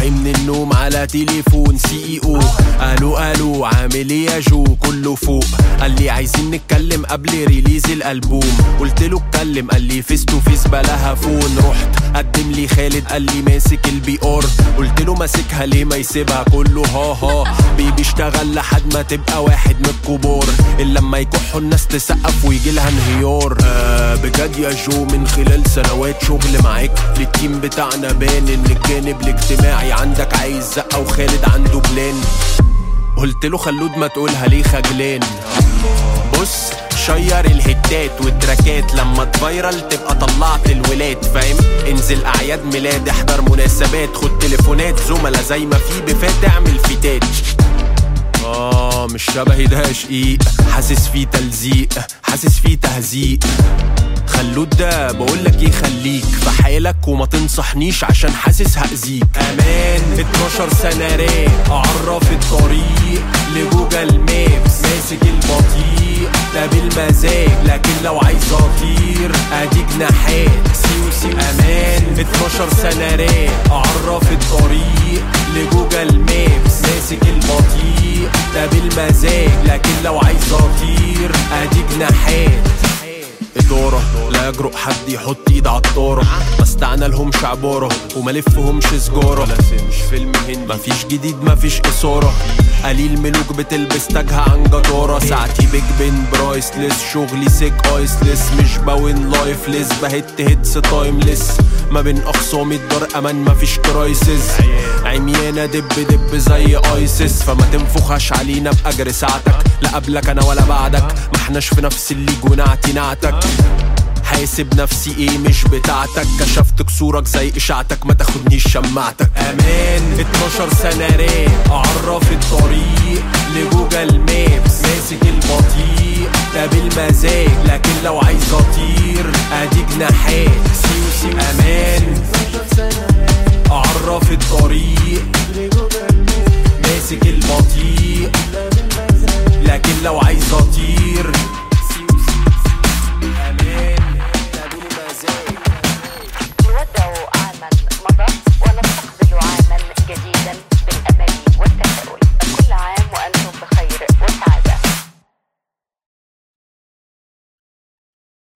صاحي من النوم على تليفون CEO. الو عامل ايه يا جو؟ كله فوق. قال لي عايزين نتكلم قبل ريليز الالبوم. قلت له اتكلم، قال لي فيس تو فيس بلاها فون. رحت قدم لي خالد، قال لي ماسك الBR. قلت له ماسكها ليه ما يسيبها كله ها بيبي اشتغل لحد ما تبقى واحد من الكبار. الا لما يكحوا الناس تسقف ويجي لها انهيار. بجد يا جو من خلال سنوات شغل معاك للتيم بتاعنا بان ان الجانب الاجتماعي عندك عايز زقه وخالد عنده بلان. قلت له خلود ما تقولها ليه خجلان. بص شير الهتات والتراكات لما تفايرل تبقى طلعت الولاد فاهم. انزل اعياد ميلاد، احضر مناسبات، خد تليفونات زملا زي ما في بفات اعمل فيتات. مش شبهي ده شقيق، حاسس فيه تلزيق، حاسس فيه تهزيق. خلود ده بقولك ايه، خليك في حالك وما تنصحنيش عشان حاسس هأذيك. امان 12 سنة راب اعرف الطريق لجوجل مابس. ماسك البطيء ده بالمزاج، لكن لو عايز اطير ادي جناحات سيوسي. امان 12 سنة راب اعرف الطريق لجوجل مابس. ماسك البطيء ده بالمزاج، لكن لو عايز اطير ادي جناحات. إدارة لا يجرؤ حد يحط ايد عالطارة. ما استعنالهمش عبارة وما لفهمش سجارة. مش فيلم هندي، مفيش جديد مفيش إثارة. قليل ملوك بتلبس تاجها عن جدارة. ساعتي بيج بن برايسلس، شغلي سيك ايسلس. مش باوين لايفلس، بهت هيتس تايملس. ما بين اخصامي الدار امان مفيش كرايسز. عميانة دب زي ايسس، فما تنفخش علينا باجر ساعتك. لا قبلك انا ولا بعدك، ما احناش في نفس الليج ونعتي نعتك. حاسب نفسي ايه مش بتاعتك، كشفت كسورك زي اشاعتك ما تاخدنيش شماعتك. امان 12 سنة راب اعرف الطريق لجوجل مابس. ماسك البطيء ده بالمزاج، لكن لو عايز اطير ادي جناحات.